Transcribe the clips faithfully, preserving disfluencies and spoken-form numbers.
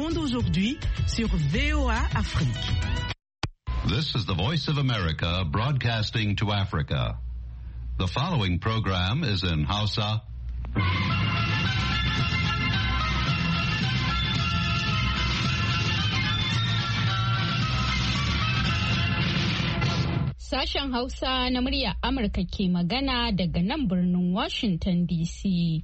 monde aujourd'hui sur V O A Afrique. This is the Voice of America broadcasting to Africa. The following program is in Hausa. Sashen Hausa na murya Amurka ke magana daga nan birnin Washington D C.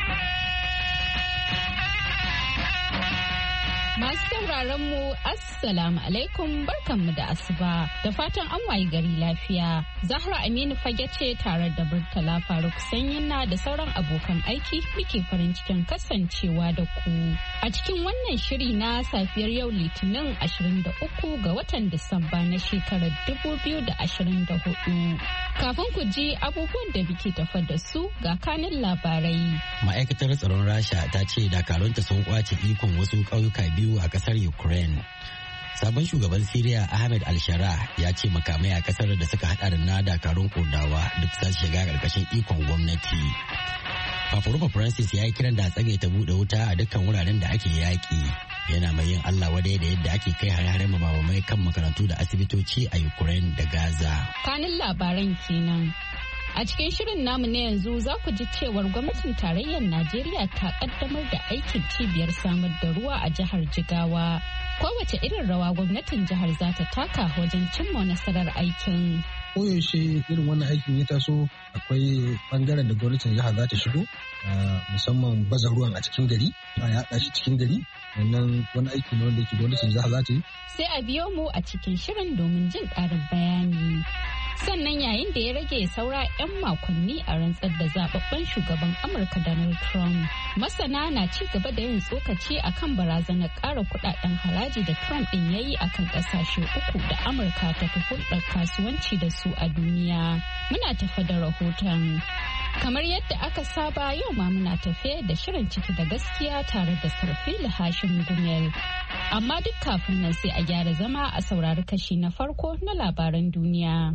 Masu sauraron mu Assalamu alaikum barkanmu da asuba da fatan an wayi gari lafiya. Zahra Aminu fage ce tare da Murtala Faruk Sanyinna da sauran abokan aiki muke farin cikin kasancewa da ku. A cikin wannan shiri na safiyar yau Litinin ashirin da uku ga watan Disamba na shekarar dubu biyu da ashirin da hudu. Kafin ku ji abubuwan da muke tafa da su ga kanin labarai. Ma'aikatar tsaron Rasha ta ce dakarunta sun kwace ikon wasu ƙauyuka biyu a kasar Ukraine. Sabon shugaban Siriya Ahmed al-Shara ya ce makamai a kasar da suka hada da na dakarun Kurdawa duk za su shiga karkashin ikon gwamnati. Papa Roma Francis ya yi kiran da tsage ta bude wuta a dukkan wuraren da ake yaƙi. Yana mai yin Allah wadai da yadda ake kai hare-hare mabamai kan makarantu da asibitoci a Ukraine da Gaza. Kanin labaran kenan. A cikin shirin namu na yanzu za ku ji cewar gwamnatin tarayyar Najeriya ta kaddamar da aikin cibiyar samar da ruwa a jihar Jigawa. Kowace irin rawa gwamnatin jihar za ta taka wajen cimma nasarar aikin. Koyaushe irin wannan aikin ya taso akwai bangaren da gwamnatin jihar za ta shigo musamman baza ruwan a cikin gari a yaɗa shi cikin gari wannan wani aiki ne wanda ke gwamnatin jihar za ta yi. Sai a biyo mu a cikin shirin domin jin ƙarin bayani. Sannan yayin da ya rage saura 'yan makonni a rantsar da zababben shugaban Amurka Donald Trump, masana na ci gaba da yin tsokaci akan barazanar ƙara kudaden haraji da Trump ɗin ya yi akan ƙasashe uku da Amurka ta fi hulɗar kasuwanci da su a duniya. Muna tafe da rahoton. Kamar yadda aka saba yau ma muna tafe da shirin ciki da gaskiya tare da Sarfila Hashim Gumel. Amma duk kafin nan sai a gyara zama a saurari kashi na farko na labaran duniya.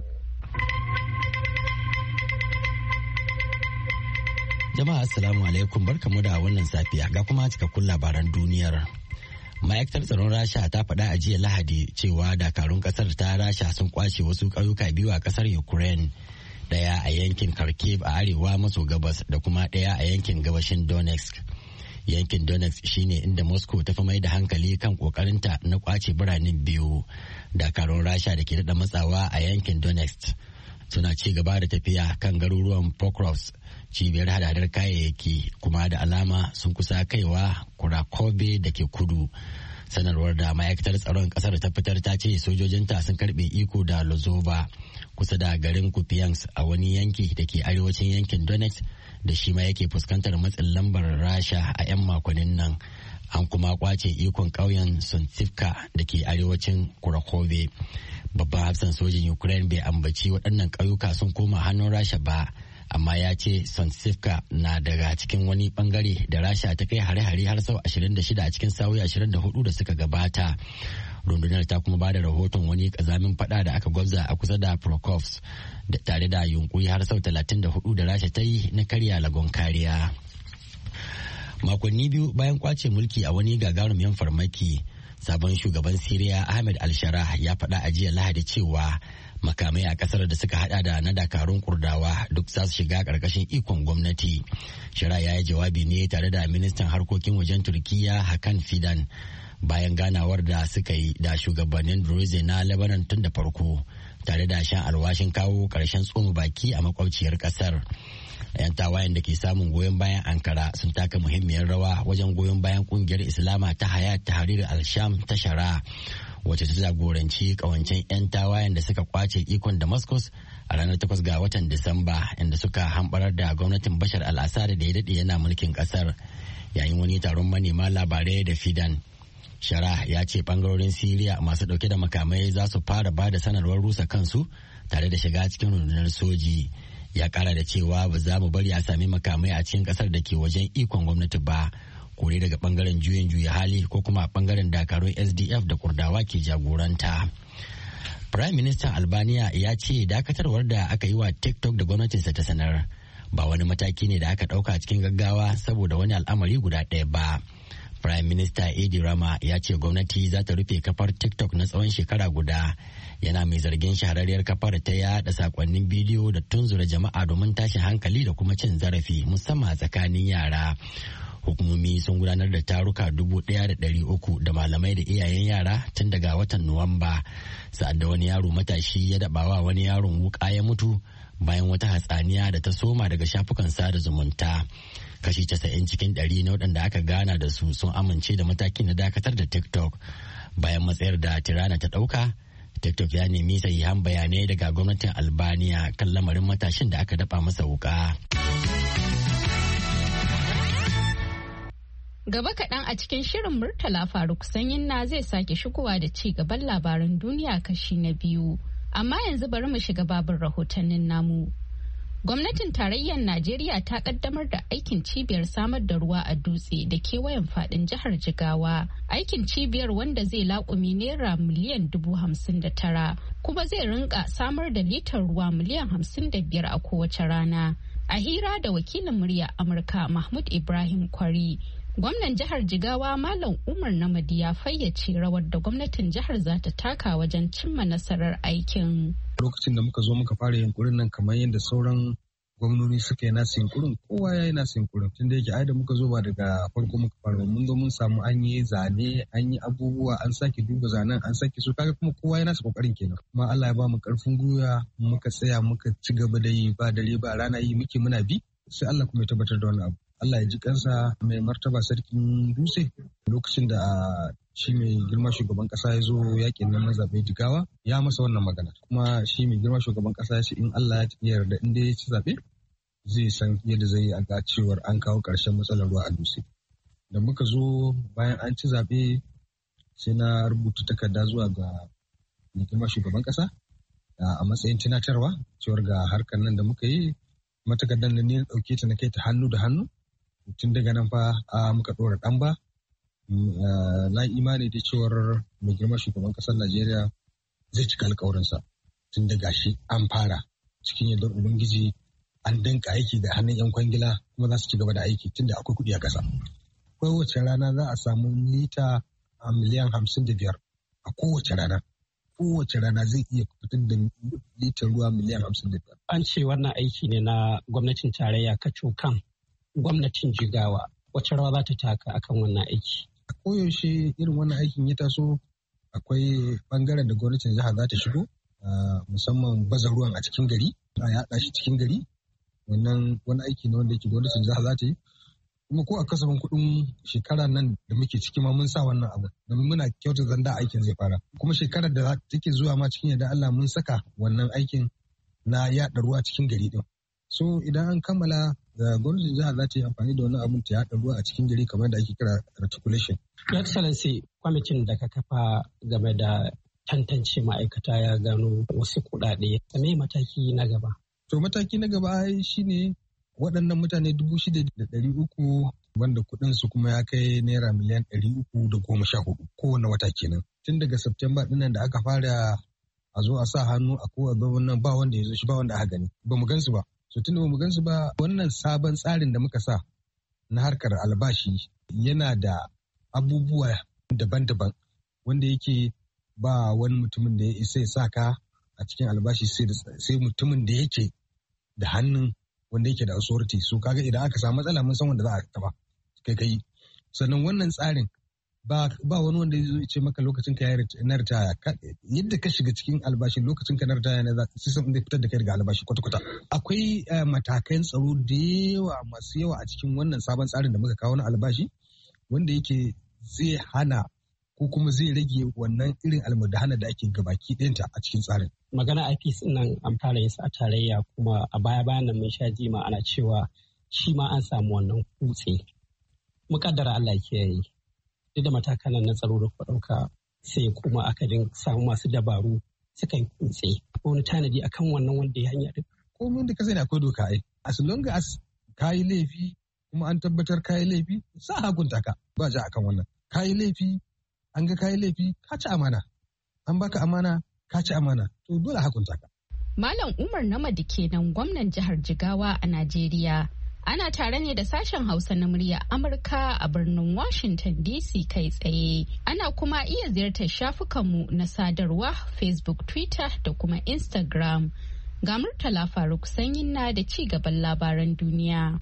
Jama'a assalamu alaikum barkamu da wannan safiya ga kuma cikakkun labaran duniyar. Ma'aikatar tsaron Rasha ta faɗa a jiya Lahadi cewa dakarun ƙasar ta Rasha sun kwace wasu ƙauyuka biyu a ƙasar Ukraine. Ɗaya a yankin Kharkiv a arewa maso gabas da kuma ɗaya a yankin gabashin Donetsk. Yankin Donetsk shine inda Moscow ta fi mai da hankali kan ƙoƙarinta na kwace biranen biyu. Dakarun Rasha da ke daɗa matsawa a yankin Donetsk suna ci gaba da tafiya kan garuruwan Pokrovsk, cibiyar hadadar kayayyaki, kuma da alama sun kusa kaiwa Kurakobe da ke kudu. Sanarwar da ma'aikatar tsaron kasar ta fitar ta ce sojojinta sun karbe iko da Lozova kusa da garin Kupiansk a wani yanki da ke arewacin yankin Donetsk da shi ma yake fuskantar matsin lambar Rasha a 'yan makonnin nan. An kuma kwace ikon ƙauyen Sontsivka da ke arewacin Kurakobe. Babban hafsan sojin Ukraine bai ambaci waɗannan ƙauyuka sun koma hannun Rasha ba, amma ya ce Sontsivka na daga cikin wani bangare da Rasha ta kai hare-hare har sau ashirin da shida a cikin sa'o'i ashirin da hudu da suka gabata. Rundunar ta kuma ba da rahoton wani kazamin fada da aka gwabza a kusa da Prokofs da tare da yunkuri har sau talatin da hudu da Rasha ta yi na karya lagon kariya. Makonni biyu bayan kwace mulki a wani gagarumin farmaki, sabon shugaban Siriya Ahmed al-Shara ya faɗa a jiya Lahadi cewa makamai a kasar da suka hada da na dakarun Kurdawa duk za su shiga karkashin ikon gwamnati. Shara ya yi jawabi ne tare da ministan harkokin wajen Turkiyya Hakan Fidan bayan ganawar da suka yi da shugabannin Druze na Lebanon tun da farko, tare da shan alwashin kawo karshen tsoma baki a makwabciyar kasar. 'Yan tawayen da ke samun goyon bayan Ankara sun taka muhimmiyar rawa wajen goyon bayan kungiyar Islama ta Hayat Tahrir al-Sham ta Shara, wacce ta jagoranci kawancen 'yan tawayen da suka kwace ikon Damascus a ranar takwas ga watan Disamba, inda suka hambarar da gwamnatin Bashar al-Assad da ya daɗe yana mulkin ƙasar. Yayin wani taron manema labarai da Fidan, Shara ya ce bangarorin Siriya masu ɗauke da makamai za su fara ba da sanarwar rusa kansu tare da shiga cikin rundunar soji. Ya kara da cewa ba za mu bari a sami makamai a cikin ƙasar da ke wajen ikon gwamnati ba, kore daga bangaren juyin juya hali ko kuma bangaren dakarun S D F da Kurdawa ke jagoranta. Prime Minister Albania ya ce dakatarwar da aka yi wa TikTok da gwamnatinsa ta sanar ba wani mataki ne da aka ɗauka cikin gaggawa saboda wani al'amari guda ɗaya ba. Prime Minister Edi Rama ya ce gwamnati za ta rufe kafar TikTok na tsawon shekara guda, yana mai zargin shahararriyar kafar ta yada sakonnin bidiyo da tunzura jama'a domin tashin hankali da kuma cin zarafi musamman tsakanin yara. Hukumomi sun gudanar da taruka dubu ɗaya da ɗari uku da malamai da iyayen yara tun daga watan Nuwamba, sa'ad da wani yaro matashi ya dabawa wani yaron wuka ya mutu bayan wata hatsaniya da ta soma daga shafukan sada zumunta. Kashi casa'in cikin ɗari na waɗanda aka gana da su sun amince da matakin na dakatar da TikTok. Bayan matsayar da Tirana ta ɗauka, TikTok ya nemi sahihan bayanai daga gwamnatin Albania kan lamarin matashin da aka daba masa wuka. Gaba kaɗan a cikin shirin Murtala Faruk Sanyinna zai sake shigowa da ci gaban labaran duniya kashi na biyu. Amma yanzu bari mu shiga babin rahotannin namu. Gwamnatin tarayyar Najeriya ta kaddamar da aikin cibiyar samar da ruwa a Dutse da kewayen fadin jihar Jigawa. Aikin cibiyar wanda zai laƙumi naira miliyan dubu hamsin da tara kuma zai rinka samar da litar ruwa miliyan hamsin da biyar a kowace rana. A hira da wakilin murya Amurka Mahmud Ibrahim Kwari, gwamnan jihar Jigawa Malam Umar Namadi ya fayyace rawar da gwamnatin jihar za ta taka wajen cimma nasarar aikin. Lokacin da muka zo muka fara yunkurin nan kamar yadda sauran gwamnoni suka yi nasu yunkurin, kowa ya yi nasu yunkurin. Tun da yake ai da muka zo ba daga farko muka fara, mun zo mun samu an yi zane, an yi abubuwa, an sake duba zanen, an sake so kaga kuma kowa ya nasu kokarin kenan. Kuma Allah ya ba mu karfin gwiwa, muka tsaya muka ci gaba da yi ba dare ba rana yi muke muna bi, sai Allah kuma ya tabbatar da wani abu. Allah ya ji kansa mai martaba sarkin Dutse lokacin da shi mai girma shugaban kasa ya zo yakin nan na zaɓe Jigawa ya masa wannan magana, kuma shi mai girma shugaban kasa ya ce in Allah ya yarda in dai ya ci zaɓe zai san yadda zai yi a ga cewar an kawo ƙarshen matsalar ruwa a Dutse. Da muka zo bayan an ci zaɓe sai na rubuta takarda zuwa ga mai girma shugaban kasa a matsayin tunatarwa cewar ga harkar nan da muka yi, matakardar da ne ɗauke ta na kai ta hannu da hannu. Tun daga nan fa a muka ɗora ɗan ba na imani da cewar mai girma shugaban ƙasar Najeriya zai cika alkawarinsa tun daga shi an fara cikin yardar Ubangiji an danka aiki da hannun 'yan kwangila kuma za su ci gaba da aiki tun da akwai kuɗi a ƙasa. Kowace rana za a samu lita a miliyan hamsin da biyar a kowace rana. Kowace rana zai iya fitar da litar ruwa miliyan hamsin da biyar. An ce wannan aiki ne na gwamnatin tarayya kacokan. Gwamnatin Jigawa wacce rawa za ta taka akan wannan aiki? A koyaushe irin wannan aikin ya taso akwai bangaren da gwamnatin jihar za ta shigo, musamman baza ruwan a cikin gari, a yaɗa shi cikin gari. Wannan wani aiki ne wanda yake gwamnatin jihar za ta yi. Kuma ko a kasafin kuɗin shekara nan da muke ciki ma mun sa wannan abu domin muna kyauta zanda aikin zai fara. Kuma shekarar da take zuwa ma cikin yadda Allah mun saka wannan aikin na yaɗa ruwa cikin gari din. So idan an kammala da gwamnatin jihar za ta yi amfani da wani abun ta yaɗa ruwa a cikin gari kamar da ake kira reticulation. Your Excellency, kwamitin da ka kafa game da tantance ma'aikata ya gano wasu kuɗaɗe. Me mataki na gaba? To mataki na gaba shi ne waɗannan mutane dubu shida da ɗari uku wanda kuɗin su kuma ya kai naira miliyan ɗari uku da goma sha hudu kowane wata kenan. Tun daga Septemba ɗinnan da aka fara a zo a sa hannu a kowa wannan ba wanda ya zo shi ba wanda aka gani. Ba mu gan su ba. So tun da ba mu gan su ba wannan sabon tsarin da muka sa na harkar albashi yana da abubuwa daban-daban wanda yake ba wani mutumin da ya isa ya sa ka a cikin albashi sai mutumin da yake da hannun wanda yake da authority. So kaga idan aka samu matsala mun san wanda za a taba kai kai. Sannan wannan tsarin ba ba wani wanda zai ce maka lokacin ka na ritaya yadda ka shiga cikin albashi lokacin ka na ritaya ne sai sun fitar da kai daga albashi kwata-kwata. Akwai matakan tsaro da yawa masu yawa a cikin wannan sabon tsarin da muka kawo na albashi wanda yake zai hana ko kuma zai rage wannan irin almudahana da ake gabaki ɗinta a cikin tsarin. Magana I P C nan an fara yin sa a tarayya kuma a baya bayan nan mun sha jima ana cewa shi ma an samu wannan kutse. Mukaddara Allah ke yi. Duk da matakan nan na tsaro da ɗauka sai kuma aka din samu masu dabaru suka yi kutse. Ko wani tanadi akan wannan wanda ya hanya duk. Komai da ka sani akwai doka ai. As long as kayi laifi kuma an tabbatar kayi laifi sa hakunta ka ba ja akan wannan. Kayi laifi an ga kayi laifi ka ci amana. An baka amana ka ci amana to dole hakunta ka. Malam Umar Namadi kenan gwamnan jihar Jigawa a Najeriya. Ana tare ne da sashen Hausa na murya Amurka a birnin Washington D C kai tsaye. Ana kuma iya ziyartar shafukanmu na sadarwa Facebook, Twitter da kuma Instagram. Ga Murtala Faruk Sanyin na da ci gaban labaran duniya.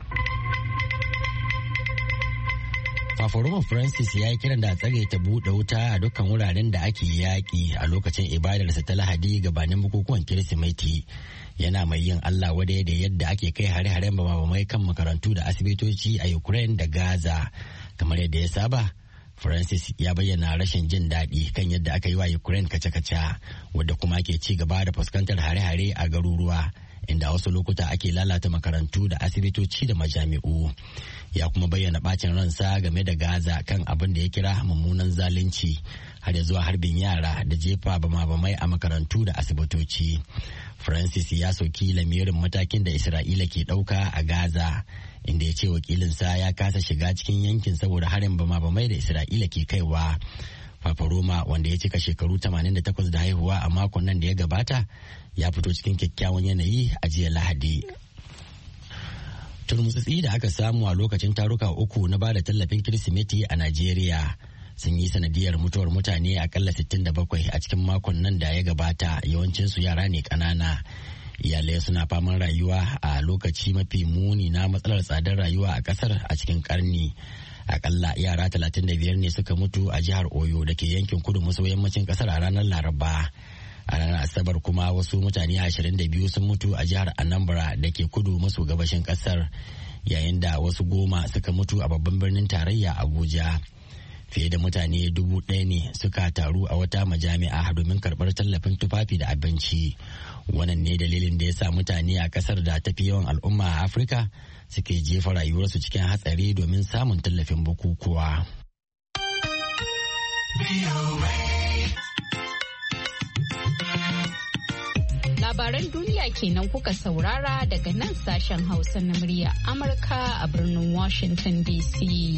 Fafaroma Francis ya yi kiran da tsare ta buɗe wuta a dukkan wuraren da ake yaƙi a lokacin ibadarsa ta Lahadi gabanin bukukuwan Kirsimeti. Yana mai yin Allah wadai da yadda ake kai hare-haren bamabamai kan makarantu da asibitoci a Ukraine da Gaza. Kamar yadda ya saba, Francis ya bayyana rashin jin daɗi kan yadda aka yi wa Ukraine kaca-kaca, wadda kuma ke ci gaba da fuskantar hare-hare a garuruwa, inda wasu lokuta ake lalata makarantu da asibitoci da majami'u. Ya kuma bayyana bacin ransa game da Gaza kan abin da ya kira mummunan zalunci, har ya zuwa harbin yara da jefa bama-bamai a makarantu da asibitoci. Francis ya soki lamirin matakin da Isra'ila ke ɗauka a Gaza, inda ya ce wakilinsa ya kasa shiga cikin yankin saboda harin bama-bamai da Isra'ila ke kaiwa. Papa Roma, wanda ya cika shekaru tamanin da takwas da haihuwa a makon nan da ya gabata, ya fito cikin kyakkyawan yanayi a jiya Lahadi. Turmutsitsi da aka samu a lokacin taruka uku na bada tallafin Kirsimeti a Najeriya sun yi sanadiyar mutuwar mutane akalla sittin da bakwai a cikin makon nan da ya gabata, yawancinsu yara ne ƙanana. Iyalai suna faman rayuwa a lokaci mafi muni na matsalar tsadar rayuwa a ƙasar a cikin ƙarni. Akalla yara talatin da biyar ne suka mutu a jihar Oyo da ke yankin kudu maso yammacin ƙasar a ranar Laraba. A ranar Asabar kuma wasu mutane ashirin da biyu sun mutu a jihar Anambra da ke kudu maso gabashin ƙasar, yayin da wasu goma suka mutu a babban birnin tarayya Abuja. Fiye da mutane dubu ɗaya ne suka taru a wata majami'a domin karɓar tallafin tufafi da abinci. Wannan ne dalilin da ya sa mutane a ƙasar da tafi yawan al'umma a Afirka suke jefa rayuwarsu cikin hatsari domin samun tallafin bukukuwa. Labaran duniya kenan kuka saurara daga nan sashen Hausa na murya Amurka a birnin Washington D C.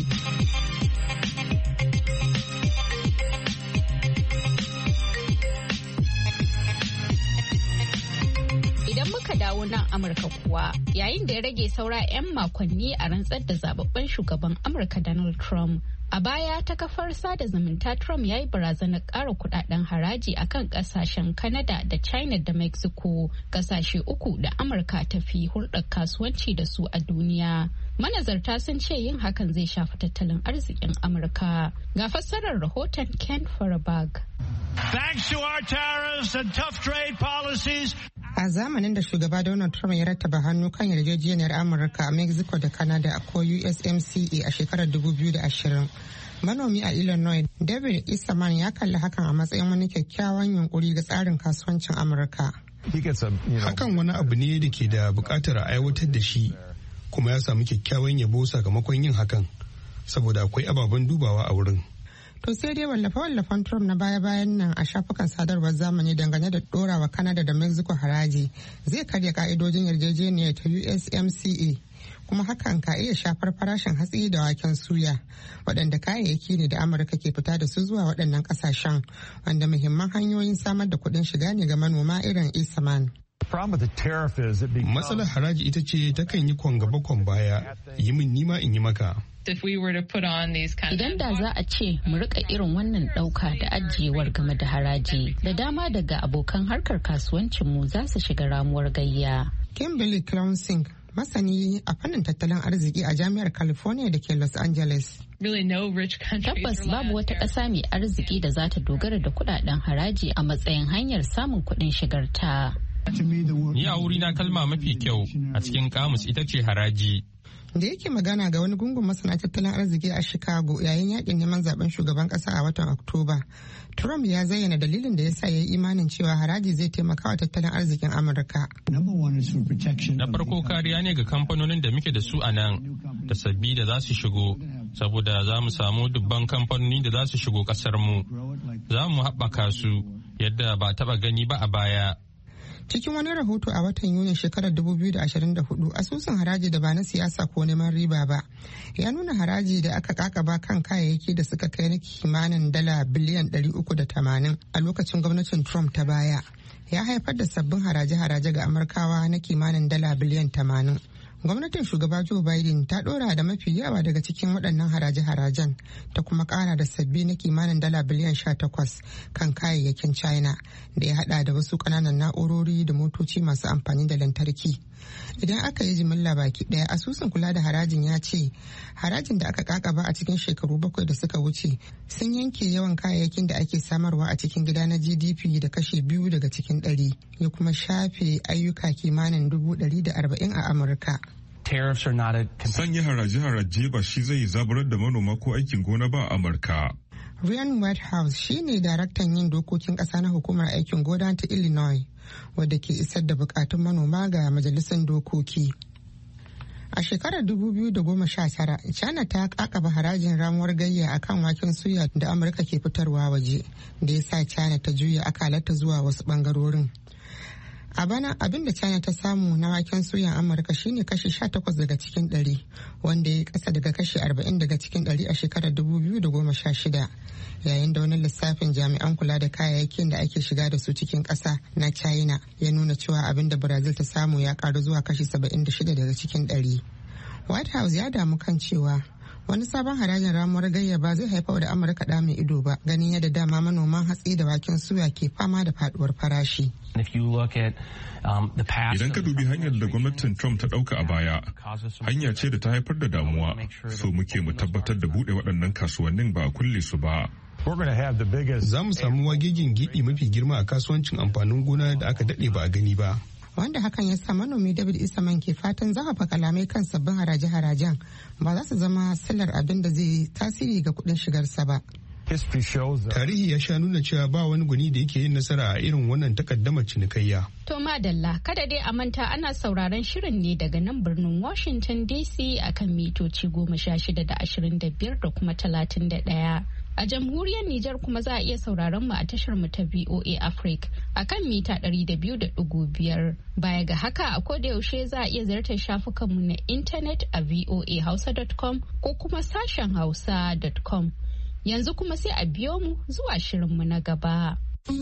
Idan muka dawo nan Amurka kuwa, yayin da ya rage saura 'yan makonni a rantsar da zababben shugaban Amurka Donald Trump. A baya ta kafar sada zumunta Trump ya yi barazanar ƙara kudaden haraji akan kasashen Canada da China da Mexico, kasashe uku da Amurka ta fi hulɗar kasuwanci da su a duniya. Manazarta sun ce yin hakan zai shafi tattalin arzikin Amurka. Ga fassarar rahoton Ken Farabag. Thanks to our tariffs and tough trade policies. A zamanin da shugaba Donald Trump ya rattaba hannu kan yarjejeniyar Amurka, Mexico da Canada ko U S M C A a shekarar dubu biyu da ashirin, manomi a Illinois David Isaman ya kalli hakan a matsayin wani kyakkyawan yunkuri ga tsarin kasuwancin Amurka. Hakan wani abu ne da ke da bukatar a aiwatar da shi, kuma ya samu kyakkyawan yabo sakamakon yin hakan, saboda akwai ababen dubawa a wurin. To sai dai wallafe-wallafen Trump na baya-bayan nan a shafukan sadarwar zamani dangane da dorawa Canada da Mexico haraji zai karya ka'idojin yarjejeniyar ta U S M C A, kuma hakan ka iya shafar farashin hatsi da waken suya, waɗanda kayayyaki ne da Amurka ke fita da su zuwa waɗannan ƙasashen, wanda muhimman hanyoyin samar da kuɗin shiga ne ga manoma irin Isaman. Matsalar haraji ita ce takan yi kwan gaba kwan baya, yi min nima in yi maka. Idan da za a ce mu rika irin wannan ɗauka da ajiyewar game da haraji, da dama daga abokan harkar kasuwancinmu za su shiga ramuwar gayya. Kimberly Clownsing, masani a fannin tattalin arziki a Jami'ar California da ke Los Angeles. Tabbas babu wata ƙasa mai arziki da za ta dogara da kuɗaɗen haraji a matsayin hanyar samun kuɗin shigarta. Ni a wurina kalma mafi kyau a cikin kamus ita ce haraji. Da yake magana ga wani gungun masana tattalin arziki a Chicago yayin yakin neman zaben shugaban kasa a watan Oktoba, Trump ya zayyana dalilin da ya sa ya yi imanin cewa haraji zai taimaka wa tattalin arzikin Amurka. Na farko kariya ne ga kamfanonin da muke da su a nan da sabbi da za su shigo, saboda za mu samu dubban kamfanoni da za su shigo kasar mu. Za mu haɓaka su yadda ba taɓa gani ba a baya. Cikin wani rahoto a watan Yuni shekarar dubu biyu da ashirin da hudu, asusun haraji da ba na siyasa ko neman riba ba ya nuna haraji da aka kakaba kan kayayyaki da suka kai na kimanin dala biliyan ɗari uku da tamanin a lokacin gwamnatin Trump ta baya ya haifar da sabbin haraje-haraje ga Amurkawa na kimanin dala biliyan tamanin. gwamnatin shugaba Joe Biden ta dora da mafi yawa daga cikin waɗannan haraje-harajen ta kuma ƙara da sabbi na kimanin dala biliyan sha takwas kan kayayyakin China da ya hada da wasu ƙananan na'urori da motoci masu amfani da lantarki. Idan aka yi jimilla baki ɗaya, asusun kula da harajin ya ce harajin da aka kakaba a cikin shekaru bakwai da suka wuce sun yanke yawan kayayyakin da ake samarwa a cikin gida na G D P da kashi biyu daga cikin ɗari, ya kuma shafe ayyuka kimanin dubu ɗari da arba'in a Amurka. Sanya haraje-haraje ba shi zai zaburar da manoma ko aikin gona ba a Amurka. Ryan Whitehouse shi ne daraktan yin dokokin ƙasa na hukumar aikin gona ta Illinois, wadda ke isar da bukatun manoma ga majalisar dokoki. A shekarar dubu biyu da goma sha tara, China ta kakaba harajin ramuwar gayya a kan waken suya da Amurka ke fitarwa waje, da ya sa China ta juya akalarta zuwa wasu bangarorin. A bana abin da China ta samu na waken suyan Amurka shine kashi sha takwas daga cikin ɗari, wanda ya kasa daga kashi arba'in daga cikin ɗari a shekarar dubu biyu da goma sha shida, yayin da wani lissafin jami'an kula da kayayyakin da ake shiga da su cikin ƙasa na China ya nuna cewa abin da Brazil ta samu ya karu zuwa kashi saba'in da shida daga cikin ɗari. White House ya damu kan cewa wani sabon harajin ramuwar gayya ba zai haifar da Amurka da mai ido ba, ganin yadda dama manoman hatsi da waken suya ke fama da faduwar farashi. Idan ka dubi hanyar da gwamnatin Trump ta ɗauka a baya, hanya ce da ta haifar da damuwa, so muke mu tabbatar da buɗe waɗannan kasuwannin ba a kulle su ba. Za mu samu wagegin gibi mafi girma a kasuwancin amfanin gona da aka daɗe ba a gani ba. Wanda hakan ya sa manomi David Isaman ke fatan zafafa kalamai kan sabbin haraje-harajen ba za su zama silar abin da zai tasiri ga kuɗin shigarsa ba. Tarihi ya sha nuna cewa ba wani gwani da yake yin nasara a irin wannan takaddamar cinikayya. To madalla, kada dai a manta ana sauraron shirin ne daga nan birnin Washington D C akan mitoci goma sha shida da ashirin da biyar da kuma talatin da ɗaya. A jamhuriyar Nijar kuma za a iya sauraron mu a tashar mu ta V O A Africa akan mita ɗari da biyu da ɗigo biyar. Baya ga haka a koda yaushe za a iya ziyartar shafukan mu na intanet a voa hausa dot com ko kuma sashen hausa dot com. Yanzu kuma sai a biyo mu zuwa shirin mu na gaba.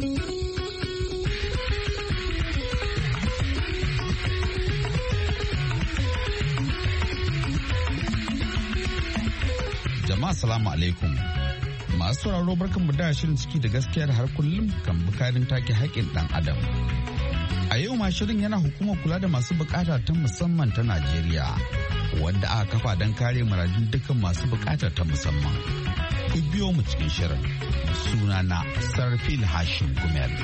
Jama'a salamu alaikum. Masu sauraro barkanmu da shirin ciki da gaskiya da har kullum kan bukarin take haƙƙin ɗan adam. A yau ma shirin yana hukumar kula da masu bukata ta musamman ta Najeriya, wadda aka kafa don kare muradun dukkan masu bukata ta musamman. Ku biyo mu cikin shirin. Sunana Sarfil Hashim Gumel.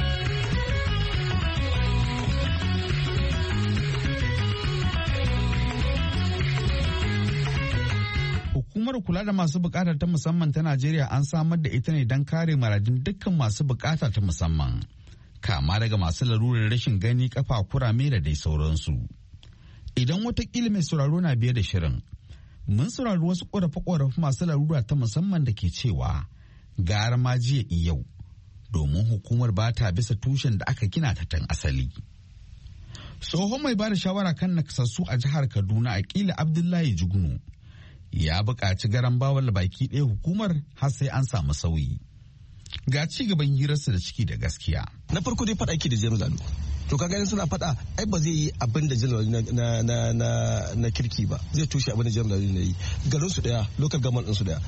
Hukumar kula da masu bukata ta musamman ta Najeriya an samar da ita ne don kare maradin dukkan masu bukata ta musamman, kama daga masu larurar rashin gani, kafa, kurame da dai sauransu. Idan watakila mai sauraro na biye da shirin, mun saurari wasu ƙorafe-ƙorafe masu larura ta musamman da ke cewa gara ma jiya yau, domin hukumar ba ta bisa tushen da aka gina ta tan asali. Tsohon mai ba da shawara kan nakasassu a jihar Kaduna, Akila Abdullahi Jugunu, ya buƙaci garan bawal baki ɗaya hukumar har sai an samu sauyi. Ga ci gaban hirarsa da ciki da gaskiya. Na farko dai faɗa ake da James Lalo. To ka gani suna faɗa ai ba zai yi abin da James Lalo na na na na kirki ba. Zai tushe abin da James Lalo ne yi. Garin su daya, local government din su daya.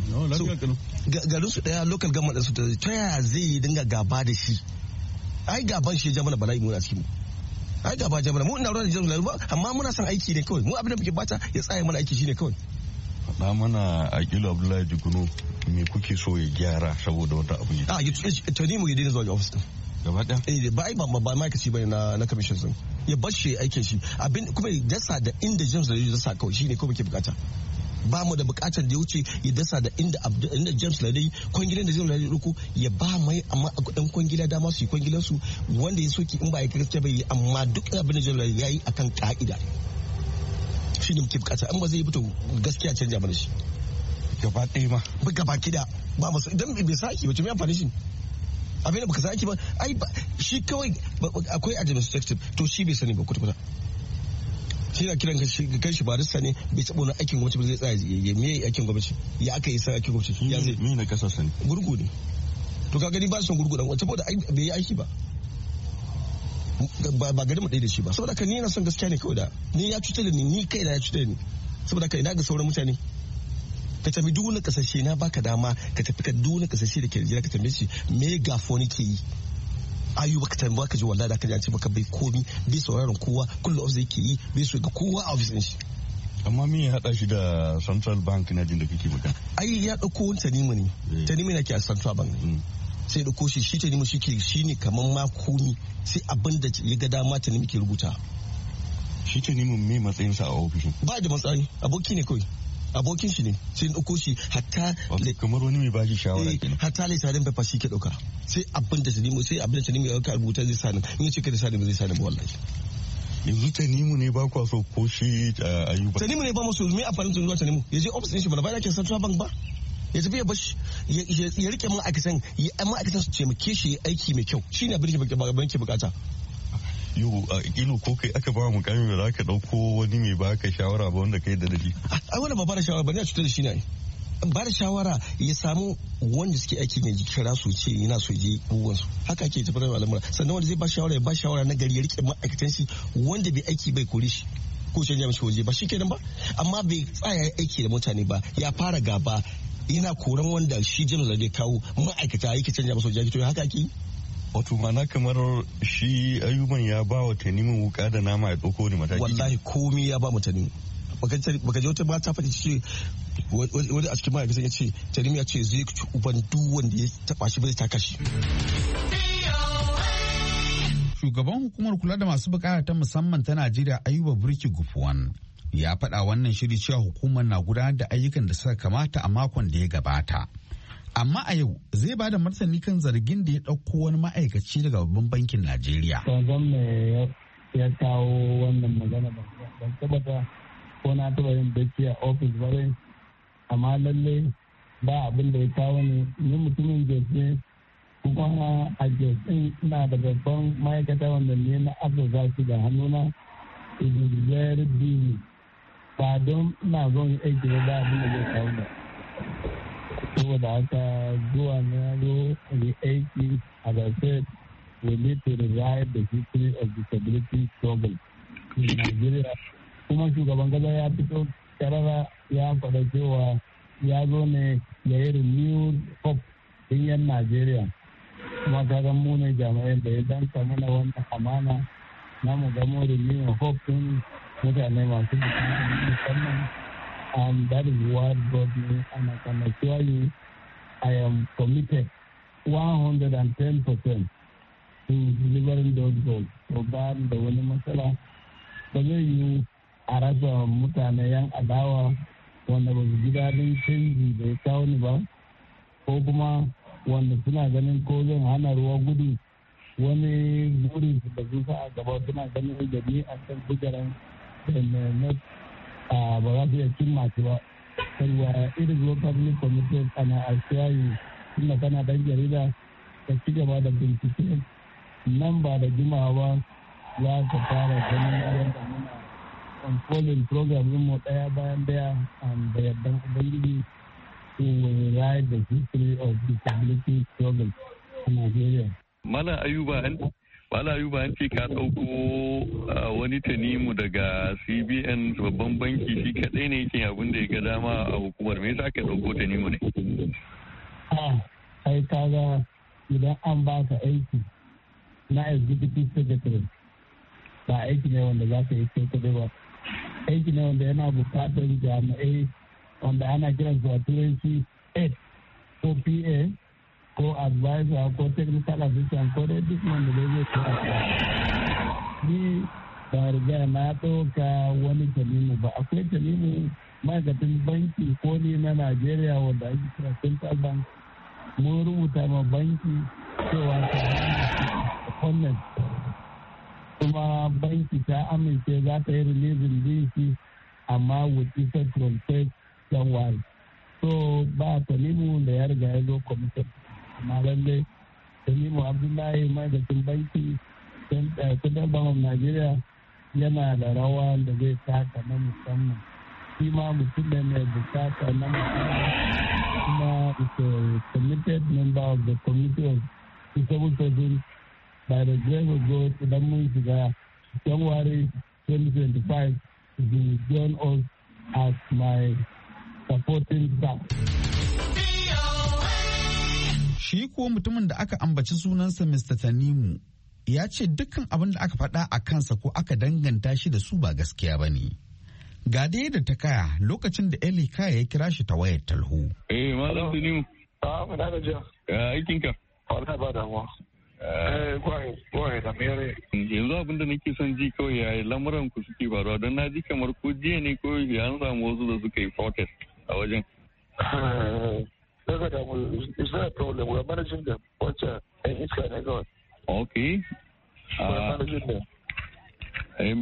Garin su daya, local government din su daya. Ta yaya zai yi dinga gaba da shi? Ai gaban shi ya ja mana bala'i mu a cikin mu. Ai gaba ja mana mu ina ruwan da James Lalo ba, amma muna son aiki ne kawai. Mu abin da muke bata ya tsaya mana aiki shine kawai. Faɗa mana Akilu Abdullahi Jugunu me kuke so ya gyara saboda wata abu ne. Ah, to ni mu yi daina zuwa ga office din. Gaba ɗaya? Eh, ba ai ba ba ma'aikaci bane na na commission din. Ya bar shi aikin shi. Abin kuma ya dasa da inda James Lalo ya dasa kawai shine ko muke bukata. Ba mu da bukatar da ya wuce ya dasa da inda inda James Lalo kwangilan da James Lalo ya ruku ya ba mai amma dan kwangila dama su yi kwangilan su wanda ya soki in ba ya gaskiya bai amma duk abin da James Lalo ya yi akan ka'ida. Shi ne muke bukata an ba zai fito gaskiya canja mana shi gaba ɗaya ma ba gaba kida ba masu idan bai saki ba to me amfani shi abin da baka saki ba ai shi kawai akwai administrative to shi bai sani ba kuta kuta shi na kiran kan shi barista ne bai taɓa wani aikin gwamnati ba zai tsaya ya me aikin gwamnati ya aka yi sa aikin gwamnati ya zai me na kasa sani gurgu ne to ka gani ba son gurgu dan wata saboda bai yi aiki ba ba gari mu ɗaya da shi ba saboda haka ni yana son gaskiya ne kawai da ni ya cutar da ni ni kai da ya cutar da ni saboda haka ina ga sauran mutane ka tafi duk wani kasashe na baka dama ka tafi ka duk wani kasashe da ke Najeriya ka tambaye shi me gafoni ke yi ayuba ka tambaya ka ji wallahi da ka ji an ce baka bai komi bai sauraron kowa kullum ofis yake yi bai so ga kowa a ofis din shi. Amma me ya hada shi da Central Bank na jin da kake magana? Ai ya dauko wani Tanimu ne. Tanimu ne ke a Central Bank. Sai dauko shi shi Tanimu shi ke shi ne kaman ma komi sai abin da ya ga dama Tanimu ke rubuta. Shi Tanimu me matsayin sa a ofishin? Ba da matsayi aboki ne kawai. Abokin shi ne sai dauko shi hatta kamar wani mai bashi shawara kenan. Hatta lissafin paper shi ke dauka. Sai abin da Tanimu sai abin da Tanimu ya dauka rubuta zai sani. In ya ce ka da sani ba zai sani ba wallahi. Yanzu Tanimu ne ba kwa so ko shi Ayuba? Tanimu ne ba mu so me amfanin zuwa Tanimu ya je office din shi ba ba da ke Central Bank ba ya tafi ya bashi ya rike ma'aikatan ya ma'aikatan su taimake shi aiki mai kyau shine abin da ke bukata. Yau a ilo ko kai aka ba mu kami ba za ka dauko wani mai baka shawara ba wanda kai da daji. Ai wannan ba ba da shawara ba ne a cutar da shi ne. Ba da shawara ya samu wanda suke aiki ne kira su ce yana so je buwan su haka ake tafi da al'amura sannan wanda zai ba shawara ya ba shawara na gari ya rike ma'aikatan shi wanda bai aiki bai kore shi ko canja mishi waje ba shikenan ba amma bai tsaya aiki da mutane ba ya fara gaba yana koran wanda shi James zai kawo ma'aikata yake canja masa waje to haka ake wato mana kamar shi Ayuban ya ba wa Tanimu wuka da nama ya dauko ni mataki wallahi komai ya ba mu Tanimu baka je wata ba ta faɗi ce wani a cikin ma'aikatan ya ce Tanimu ya ce zai ci uban duk wanda ya taba shi bai taka shi. Shugaban hukumar kula da masu bukata ta musamman ta Najeriya Ayuba Burki Gufuwan ya faɗa wannan shiri cewa hukumar na gudanar da ayyukan da suka kamata a makon da ya gabata. Amma a yau zai ba da martani kan zargin da ya ɗauko wani ma'aikaci daga babban bankin Najeriya. Kwanzon me ya kawo wannan magana ban tabbata ko na taɓa yin bacci a ofis ba dai amma lalle ba abin da ya kawo ni ni mutumin jefe kuma a jefe ina da babban ma'aikata wanda ne na afirka su da hannuna it is very busy ba don ina zon aiki ba ba abin da zai kawo ba saboda haka zuwa na zo yi aiki as I said we need to rewrite the history of disability struggle in Nigeria kuma shugaban kasa ya fito karara ya faɗa cewa ya zo ne ya yi renewed hope din yan Najeriya kuma kaga mu ne jami'ai da ya danta mana wannan amana na mu gamo renewed hope din mutane masu bukatu musamman and that is what brought me and I can assure you I am committed one hundred ten percent to delivering those goals. So ba da wani matsala ba zai yi a rasa mutane yan adawa wanda ba su ji daɗin canji da ya kawo ni ba ko kuma wanda suna ganin ko zan hana ruwa gudu wani burin su da su sa a gaba suna ganin da ni a kan bujaran da ba za su iya cimma shi ba sarwa irin local committee ana asiyayi tunda kana dan jarida ka ci gaba da bincike nan ba da jimawa za ka fara ganin yadda muna unfolding program mu daya bayan daya da yardan ubangiji to write the history of disability struggle in Nigeria. Mala Ayuba an Mala Ayuba an ce ka ɗauko wani Tanimu daga C B N babban banki shi kaɗai ne yake abin da ya ga dama a hukumar me yasa ka ɗauko Tanimu ne? Ah, ai kaga idan an baka aiki na executive secretary ba aiki ne wanda za ka yi sai kaɗai ba. Aiki ne wanda yana bukatar jami'ai wanda ana kiran su a turanci aid ko P A ko advisor ko technical assistant ko dai duk wanda zai zai kira ni ba riga na ɗauka wani Tanimu ba akwai Tanimu ma'aikatan banki ko ne na Najeriya wanda ake kira Central Bank mun rubuta ma banki cewa ta hannun kuma banki ta amince za ta yi releasing dinki amma with effect from first January so ba Tanimu da ya riga ya zo commission amma lalle Tanimu Abdullahi ma'aikacin banki Central Bank of Nigeria yana da rawa da zai taka na musamman shi ma mutum da mai bukata na musamman kuma is a committed member of the committee of disabled persons by the grace of God idan mun shiga January twenty twenty-five to join us as my supporting staff. Shi kuwa mutumin da aka ambaci sunansa mister Tanimu ya ce dukkan abin da aka faɗa a kansa ko aka danganta shi da su ba gaskiya ba ne. Ga dai da ta kaya lokacin da Eli Kaya ya kira shi ta wayar talho. Eh, Malam Tanimu. Ah, mu da jiya. Aikinka. Wallahi ba damuwa. Eh, kwai, kwai da mere. Yanzu abin da nake son ji kawai ya lamuran ku suke faruwa don na ji kamar ko jiya ne ko an samu wasu da suka yi protest a wajen. Daga da mu, it's not a problem. We're managing them. What's a, it's kind of good. Okay. We're managing them. Um,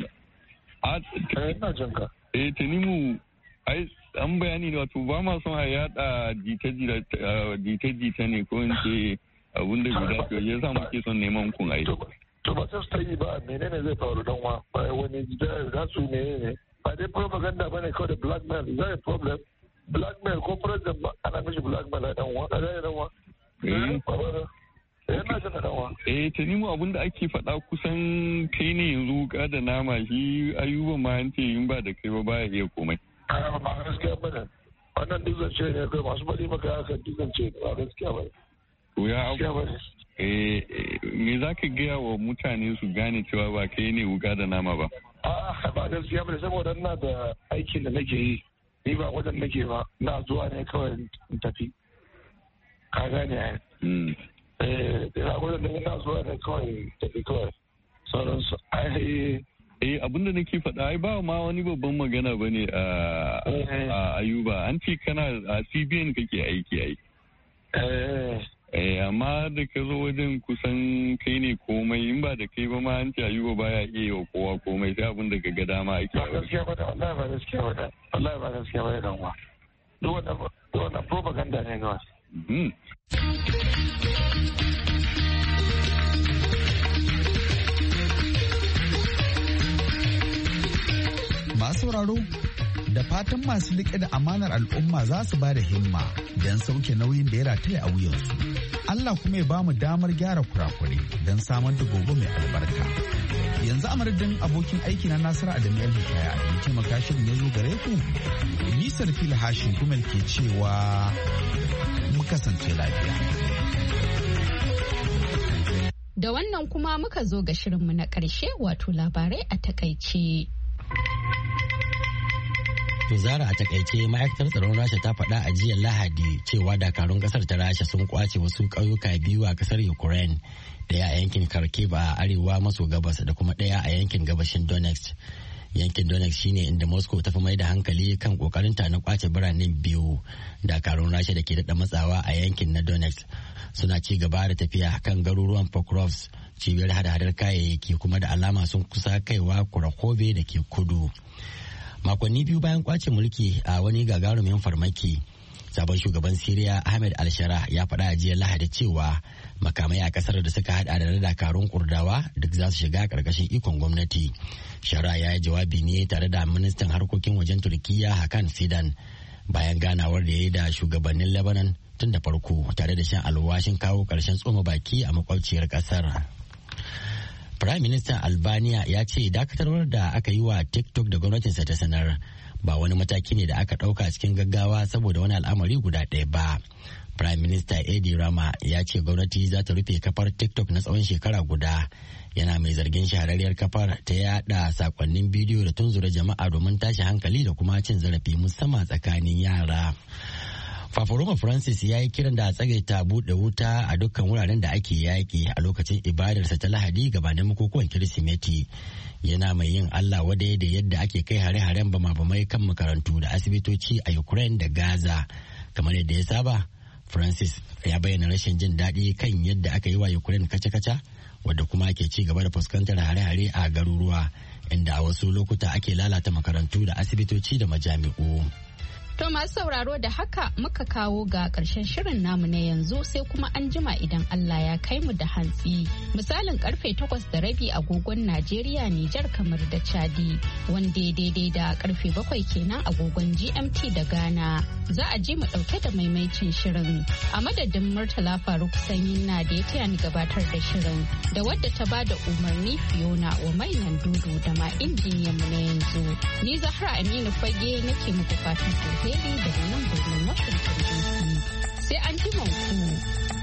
eh, Tanimu, ai, an bayani ne wato ba ma son a yada jita-jita ne ko in ce abun da bai dace ya sa muke son neman kun ai. To ba ta ta yi ba menene zai faru dan wa ba wani za su ne ne ba dai propaganda bane kawai da blackmail is that a problem blackmail ko president ba ana mishi blackmail a dan wa a dan wa eh yana jin dan wa eh Tanimu abun da ake faɗa kusan kai ne yanzu ka da nama shi Ayuba ma an ce in ba da kai ba baya iya komai. A ba gaskiya bane wannan dizance ne kai masu bari maka haka dizance ba gaskiya bane. Ya eh me za ka gaya wa mutane su gane cewa ba kai ne wuka da nama ba? A'a ba gaskiya ba saboda ina da aikin da nake yi ni ba wajen nake ba na zuwa ne kawai in tafi ka gane ai eh ina wajen da ina zuwa ne kawai tafi kawai sauran su ai eh abinda nake faɗa ai ba ma wani babban magana bane a Ayuba an ce kana a C B N kake aiki ai eh Eh amma da ka zo wajen kusan kai ne komai in ba da kai ba ma an ce Ayuba baya iya wa kowa komai sai abin da ga dama ake. Ba gaskiya ba da wallahi ba gaskiya ba da wallahi ba gaskiya ba da wa. Duk wannan duk wannan propaganda ne ga wasu. Masu sauraro da fatan masu riƙe da amanar al'umma za su ba da himma don sauke nauyin da ya rataya a wuyansu. Allah kuma ya ba mu damar gyara kurakure don samar da gobe mai albarka. Yanzu a madadin abokin aiki na Nasiru Adamu El Hikaya da taimaka shirin ya zo gare ku. Nisar fil hashin kumel ke cewa mu kasance lafiya. Da wannan kuma muka zo ga shirinmu na ƙarshe wato labarai a takaice. To Zara a takaice ma'aikatar tsaron Rasha ta faɗa a jiya Lahadi cewa dakarun kasar ta Rasha sun kwace wasu ƙauyuka biyu a kasar Ukraine, ɗaya a yankin Kharkiv a arewa maso gabas da kuma ɗaya a yankin gabashin Donetsk. Yankin Donetsk shine inda Moscow ta fi mai da hankali kan kokarinta na kwace biranen biyu. Dakarun Rasha da ke daɗa matsawa a yankin na Donetsk suna ci gaba da tafiya kan garuruwan Pokrovsk, cibiyar hada-hadar kayayyaki kuma da alama sun kusa kaiwa Kurakobe da ke kudu. Makonni biyu bayan kwace mulki a wani gagarumin farmaki, sabon shugaban Siriya Ahmed al-Shara ya faɗa a jiya Lahadi cewa makamai a kasar da suka hada da dakarun Kurdawa duk za su shiga karkashin ikon gwamnati. Shara ya yi jawabi ne tare da ministan harkokin wajen Turkiyya Hakan Fidan bayan ganawar da ya yi da shugabannin Lebanon tun da farko tare da shan alwashin kawo ƙarshen tsoma baki a makwabciyar kasar. Prime Minister Albania ya ce dakatarwar da aka yi wa TikTok da gwamnatinsa ta sanar ba wani mataki ne da aka ɗauka cikin gaggawa saboda wani al'amari guda ɗaya ba. Prime Minister Edi Rama ya ce gwamnati za ta rufe kafar TikTok na tsawon shekara guda. Yana mai zargin shahararriyar kafar ta yada sakonnin bidiyo da tunzura jama'a domin tashi hankali da kuma cin zarafi musamman tsakanin yara. Fafaroma Francis ya yi kiran da a tsagaita buɗe wuta a dukkan wuraren da ake yaƙi a lokacin ibadarsa ta Lahadi gabanin bukukuwan Kirsimeti. Yana mai yin Allah wadai da yadda ake kai hare-haren bama-bamai kan makarantu da asibitoci a Ukraine da Gaza. Kamar yadda ya saba, Francis ya bayyana rashin jin daɗi kan yadda aka yi wa Ukraine kaca-kaca, wadda kuma ke ci gaba da fuskantar hare-hare a garuruwa, inda a wasu lokuta ake lalata makarantu da asibitoci da majami'u. To masu sauraro da haka muka kawo ga ƙarshen shirin namu na yanzu sai kuma an jima idan Allah ya kai mu da hantsi. Misalin karfe takwas da rabi agogon Najeriya, Nijar, kamar da Chadi, wanda ya daidai da karfe bakwai kenan agogon G M T da Ghana. Za a ji mu ɗauke da maimaicin shirin. A madadin Murtala Faruk Sanyin na da ya taya ni gabatar da shirin da wadda ta ba da umarni Fiona wa mainan dudu da ma injiniyan mu na yanzu. Ni Zahra Aminu Fage nake muku fatan alheri daga nan birnin Washington D C. Sai an ji ku.